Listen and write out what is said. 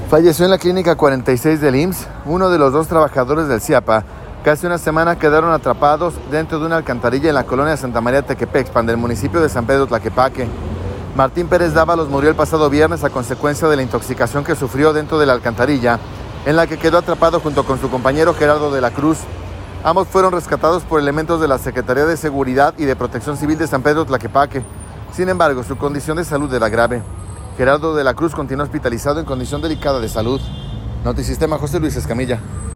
Falleció en la clínica 46 del IMSS uno de los dos trabajadores del CIAPA. Casi una semana quedaron atrapados dentro de una alcantarilla en la colonia Santa María Tequepexpan del municipio de San Pedro Tlaquepaque. Martín Pérez Dávalos murió el pasado viernes a consecuencia de la intoxicación que sufrió dentro de la alcantarilla, en la que quedó atrapado junto con su compañero Gerardo de la Cruz. Ambos fueron rescatados por elementos de la Secretaría de Seguridad y de Protección Civil de San Pedro Tlaquepaque. Sin embargo, su condición de salud era grave. Gerardo de la Cruz continúa hospitalizado en condición delicada de salud. Notisistema, José Luis Escamilla.